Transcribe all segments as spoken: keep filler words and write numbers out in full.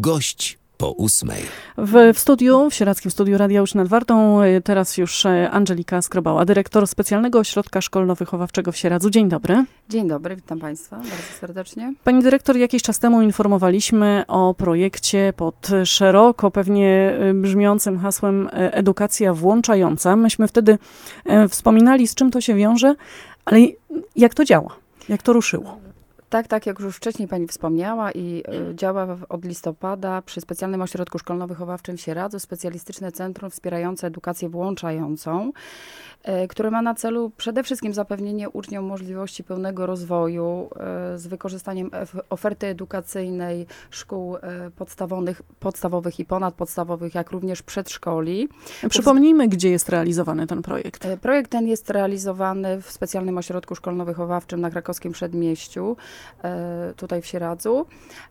Gość po ósmej. W, w studiu, w Sieradzkim Studiu Radia Już nad Wartą, teraz już Angelika Skrobała, dyrektor Specjalnego Ośrodka Szkolno-Wychowawczego w Sieradzu. Dzień dobry. Dzień dobry, witam Państwa bardzo serdecznie. Pani dyrektor, jakiś czas temu informowaliśmy o projekcie pod szeroko pewnie brzmiącym hasłem Edukacja Włączająca. Myśmy wtedy wspominali, z czym to się wiąże, ale jak to działa? Jak to ruszyło? Tak, tak, jak już wcześniej Pani wspomniała i y, działa w, od listopada przy Specjalnym Ośrodku Szkolno-Wychowawczym w Sieradzu specjalistyczne centrum wspierające edukację włączającą, y, które ma na celu przede wszystkim zapewnienie uczniom możliwości pełnego rozwoju y, z wykorzystaniem oferty edukacyjnej szkół y, podstawowych, podstawowych i ponadpodstawowych, jak również przedszkoli. Przypomnijmy, gdzie jest realizowany ten projekt. Y, projekt ten jest realizowany w Specjalnym Ośrodku Szkolno-Wychowawczym na Krakowskim Przedmieściu, tutaj w Sieradzu.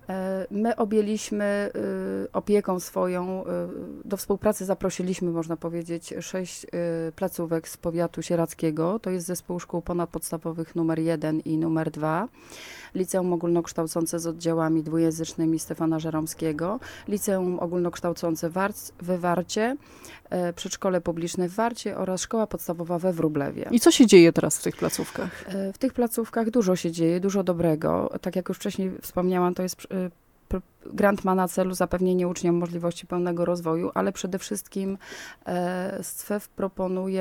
My objęliśmy opieką swoją, do współpracy zaprosiliśmy, można powiedzieć, sześć placówek z powiatu sieradzkiego. To jest zespół szkół ponadpodstawowych numer jeden i numer dwa. Liceum ogólnokształcące z oddziałami dwujęzycznymi Stefana Żeromskiego, Liceum ogólnokształcące w Warcie, przedszkole publiczne w Warcie oraz szkoła podstawowa we Wróblewie. I co się dzieje teraz w tych placówkach? W tych placówkach dużo się dzieje, dużo dobrego. Tak jak już wcześniej wspomniałam, to jest grant ma na celu zapewnienie uczniom możliwości pełnego rozwoju, ale przede wszystkim e, S C W E W proponuje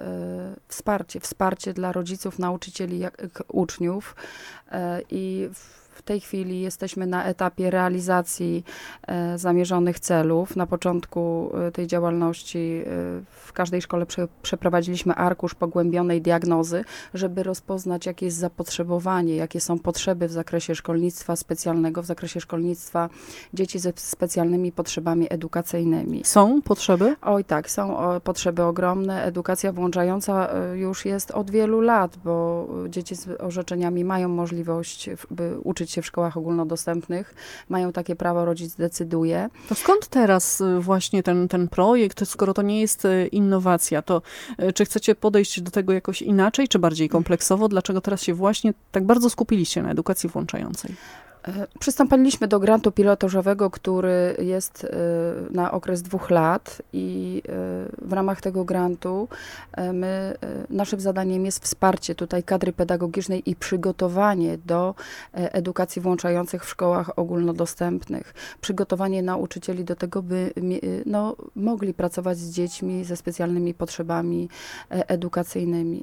e, wsparcie, wsparcie dla rodziców, nauczycieli, jak, uczniów e, i w W tej chwili jesteśmy na etapie realizacji e, zamierzonych celów. Na początku e, tej działalności e, w każdej szkole prze, przeprowadziliśmy arkusz pogłębionej diagnozy, żeby rozpoznać, jakie jest zapotrzebowanie, jakie są potrzeby w zakresie szkolnictwa specjalnego, w zakresie szkolnictwa dzieci ze specjalnymi potrzebami edukacyjnymi. Są potrzeby? Oj tak, są o, potrzeby ogromne. Edukacja włączająca e, już jest od wielu lat, bo dzieci z orzeczeniami mają możliwość, by uczyć się w szkołach ogólnodostępnych, mają takie prawo, rodzic decyduje. To skąd teraz właśnie ten, ten projekt, skoro to nie jest innowacja, to czy chcecie podejść do tego jakoś inaczej, czy bardziej kompleksowo? Dlaczego teraz się właśnie tak bardzo skupiliście na edukacji włączającej? Przystąpiliśmy do grantu pilotażowego, który jest na okres dwóch lat i w ramach tego grantu my, naszym zadaniem jest wsparcie tutaj kadry pedagogicznej i przygotowanie do edukacji włączających w szkołach ogólnodostępnych. Przygotowanie nauczycieli do tego, by no, mogli pracować z dziećmi ze specjalnymi potrzebami edukacyjnymi.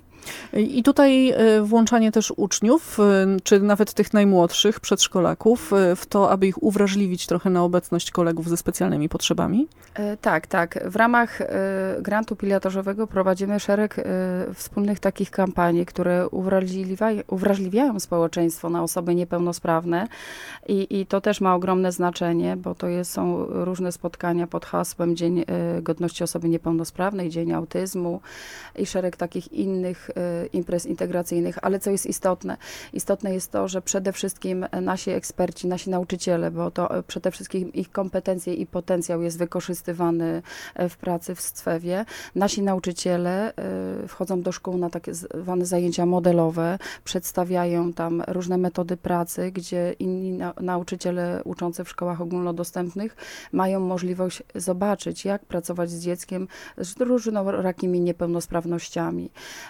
I tutaj włączanie też uczniów, czy nawet tych najmłodszych przedszkolaków, w to, aby ich uwrażliwić trochę na obecność kolegów ze specjalnymi potrzebami? E, tak, tak. W ramach e, grantu pilotażowego prowadzimy szereg e, wspólnych takich kampanii, które uwrażliwiają, uwrażliwiają społeczeństwo na osoby niepełnosprawne i, i to też ma ogromne znaczenie, bo to jest, są różne spotkania pod hasłem Dzień e, Godności Osoby Niepełnosprawnej, Dzień Autyzmu i szereg takich innych e, imprez integracyjnych, ale co jest istotne? Istotne jest to, że przede wszystkim nasi eksperci, nasi nauczyciele, bo to przede wszystkim ich kompetencje i potencjał jest wykorzystywany w pracy w S C W E W-ie. Nasi nauczyciele wchodzą do szkół na takie zwane zajęcia modelowe, przedstawiają tam różne metody pracy, gdzie inni na, nauczyciele uczący w szkołach ogólnodostępnych mają możliwość zobaczyć, jak pracować z dzieckiem z różnorakimi niepełnosprawnościami.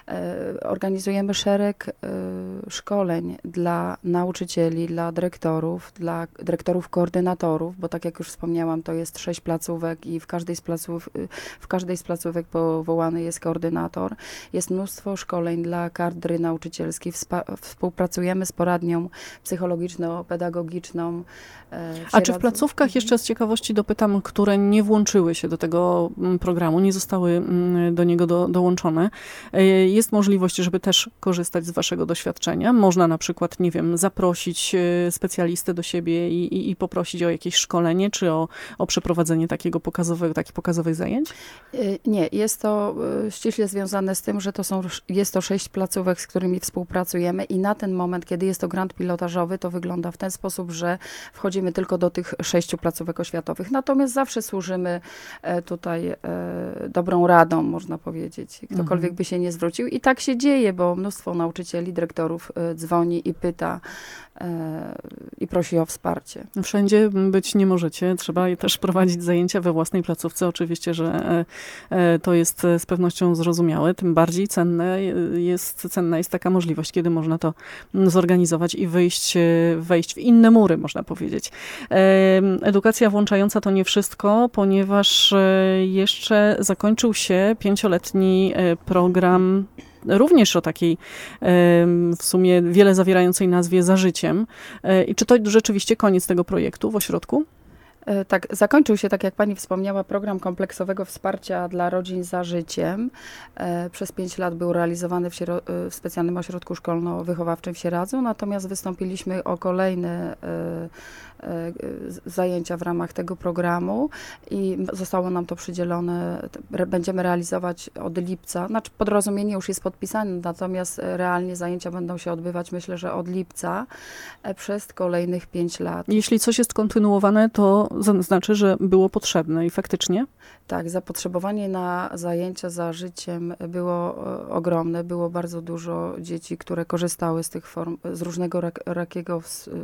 Organizujemy szereg szkoleń dla nauczycieli, dla dyrektorów, dla dyrektorów koordynatorów, bo tak jak już wspomniałam, to jest sześć placówek i w każdej z placówek, w każdej z placówek powołany jest koordynator. Jest mnóstwo szkoleń dla kadry nauczycielskiej. Współpracujemy z poradnią psychologiczno-pedagogiczną. A czy w placówkach, jeszcze z ciekawości dopytam, które nie włączyły się do tego programu, nie zostały do niego do, dołączone, jest możliwość, żeby też korzystać z waszego doświadczenia? Można na przykład, nie wiem, zaprosić specjalistę do siebie i, i, i poprosić o jakieś szkolenie, czy o, o przeprowadzenie takiego pokazowego, takich pokazowych zajęć? Nie, jest to ściśle związane z tym, że to są, jest to sześć placówek, z którymi współpracujemy i na ten moment, kiedy jest to grant pilotażowy, to wygląda w ten sposób, że wchodzimy tylko do tych sześciu placówek oświatowych. Natomiast zawsze służymy tutaj dobrą radą, można powiedzieć. Ktokolwiek mhm. by się nie zwrócił. I tak się dzieje, bo mnóstwo nauczycieli, dyrektorów dzwoni i pyta, i prosi o wsparcie. Wszędzie być nie możecie. Trzeba też prowadzić zajęcia we własnej placówce. Oczywiście, że to jest z pewnością zrozumiałe. Tym bardziej cenne jest, cenna jest taka możliwość, kiedy można to zorganizować i wyjść, wejść w inne mury, można powiedzieć. Edukacja włączająca to nie wszystko, ponieważ jeszcze zakończył się pięcioletni program również o takiej w sumie wiele zawierającej nazwie Za życiem. I czy to rzeczywiście koniec tego projektu w ośrodku? Tak, zakończył się, tak jak pani wspomniała, program kompleksowego wsparcia dla rodzin Za życiem. Przez pięć lat był realizowany w, w specjalnym ośrodku szkolno-wychowawczym w Sieradzu, natomiast wystąpiliśmy o kolejne zajęcia w ramach tego programu i zostało nam to przydzielone. Będziemy realizować od lipca, znaczy porozumienie już jest podpisane, natomiast realnie zajęcia będą się odbywać, myślę, że od lipca przez kolejnych pięć lat. Jeśli coś jest kontynuowane, to znaczy, że było potrzebne i faktycznie? Tak, zapotrzebowanie na zajęcia Za życiem było ogromne. Było bardzo dużo dzieci, które korzystały z tych form, z różnego rakiego,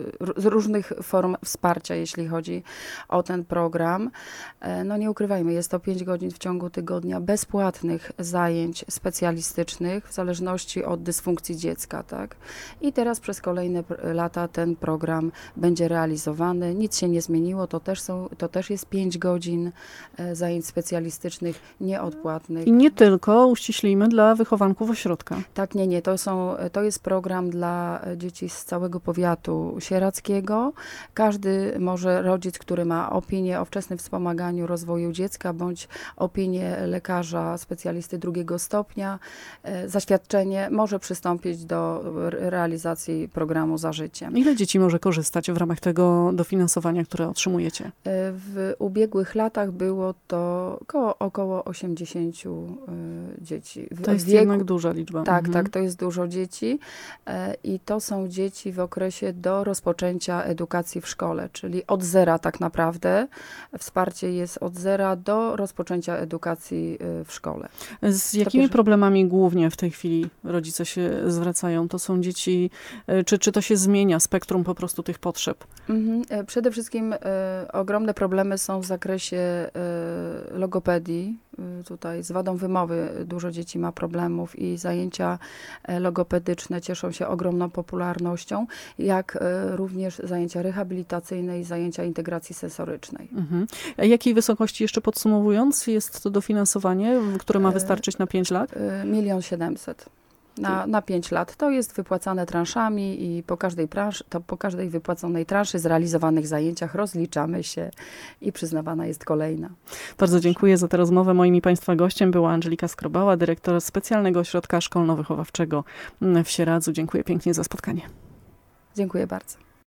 z różnych form wsparcia, jeśli chodzi o ten program. No nie ukrywajmy, jest to pięć godzin w ciągu tygodnia bezpłatnych zajęć specjalistycznych w zależności od dysfunkcji dziecka, tak? I teraz przez kolejne lata ten program będzie realizowany. Nic się nie zmieniło, to też są, to też jest pięć godzin zajęć specjalistycznych, nieodpłatnych. I nie tylko, uściślijmy, dla wychowanków ośrodka. Tak, nie, nie. To, są, to jest program dla dzieci z całego powiatu sieradzkiego. Każdy może, rodzic, który ma opinię o wczesnym wspomaganiu rozwoju dziecka, bądź opinię lekarza, specjalisty drugiego stopnia, zaświadczenie, może przystąpić do realizacji programu Za życiem. Ile dzieci może korzystać w ramach tego dofinansowania, które otrzymujecie? W ubiegłych latach było to około, około osiemdziesięciu y, dzieci. W to jest wieku, jednak duża liczba. Tak, mhm. tak, to jest dużo dzieci y, i to są dzieci w okresie do rozpoczęcia edukacji w szkole, czyli od zera tak naprawdę. Wsparcie jest od zera do rozpoczęcia edukacji y, w szkole. Z jakimi to problemami głównie w tej chwili rodzice się zwracają? To są dzieci, y, czy, czy to się zmienia, spektrum po prostu tych potrzeb? Mhm. Przede wszystkim y, ogromne problemy są w zakresie y, logopedii. Tutaj z wadą wymowy dużo dzieci ma problemów i zajęcia logopedyczne cieszą się ogromną popularnością, jak również zajęcia rehabilitacyjne i zajęcia integracji sensorycznej. Mhm. A jakiej wysokości, jeszcze podsumowując, jest to dofinansowanie, które ma wystarczyć na pięć lat? Milion siedemset. Na, na pięć lat. To jest wypłacane transzami i po każdej, transz, to po każdej wypłaconej transzy zrealizowanych zajęciach rozliczamy się i przyznawana jest kolejna. Bardzo dziękuję za tę rozmowę. Moim i Państwa gościem była Andżelika Skrobała, dyrektor Specjalnego Ośrodka Szkolno-Wychowawczego w Sieradzu. Dziękuję pięknie za spotkanie. Dziękuję bardzo.